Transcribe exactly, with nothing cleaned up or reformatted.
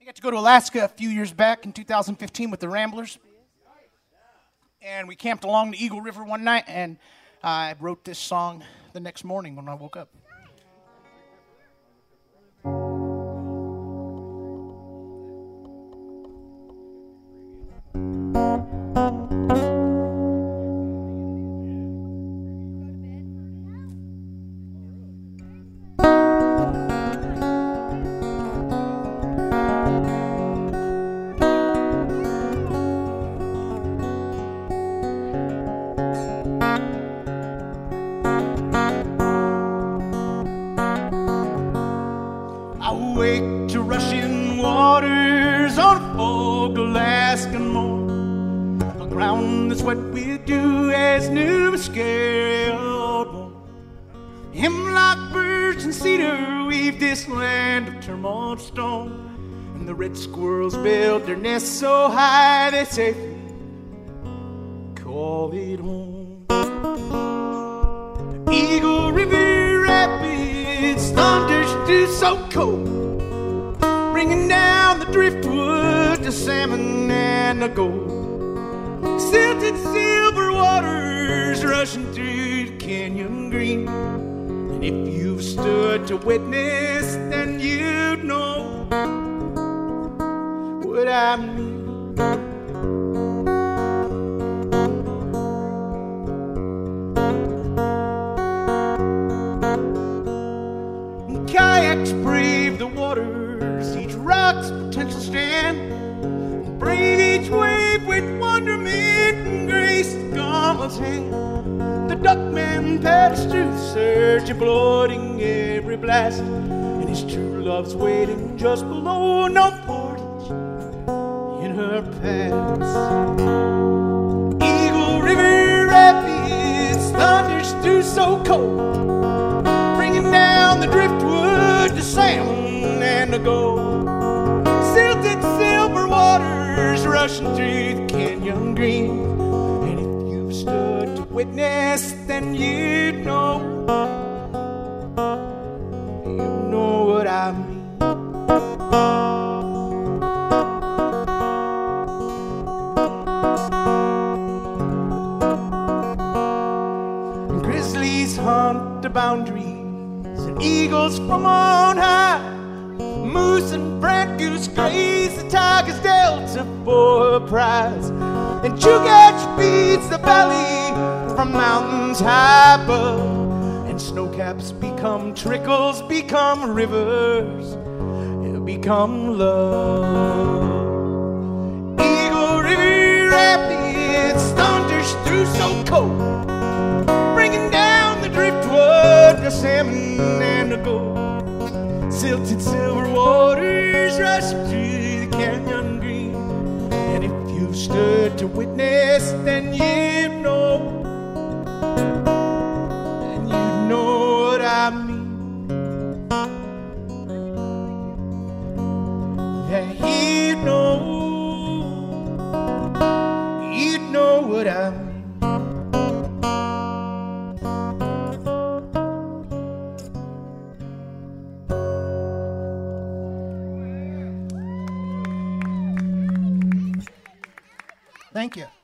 got to go to Alaska a few years back in two thousand fifteen with the Ramblers. And we camped along the Eagle River one night, and I wrote this song the next morning when I woke up. I wake to rushing waters on a fog Alaskan morn. The ground that's wet with dew as new but scary old one. Hemlock, birch, and cedar weave this land of turmoil and stone. And the red squirrels build their nests so high they safely call it home. Eagle River rapids, thunders do so cold, bringing down the driftwood, the salmon and the gold. Silted silver waters rushing through the canyon green. And if you've stood to witness, then you'd know what I mean. Kayaks brave the waters, each rock's potential stand. Brave each wave with wonderment and grace the gauntlet's hand. The duckman paddles through the surge, applauding every blast. And his true love's waiting just below, no portage in her past. Eagle River rapids, thunders through so cold, bringing down the driftwood, the salmon and the gold. Silted silver waters rushing through the canyon green. And if you've stood to witness, then you'd know, you know what I mean. And grizzlies hunt the boundaries, and eagles from on high. Moose and brant goose graze the tiger's delta for a prize. And Chugach feeds the valley from mountains high above. And snowcaps become trickles, become rivers, and become love. Eagle River rapids, thunders through so cold, bringing down the driftwood, the salmon and the gold. Silted silver waters rush through the canyon green. And if you've stood to witness, then you know, and you know what I mean. Yeah, you know, you know what I mean. Thank you.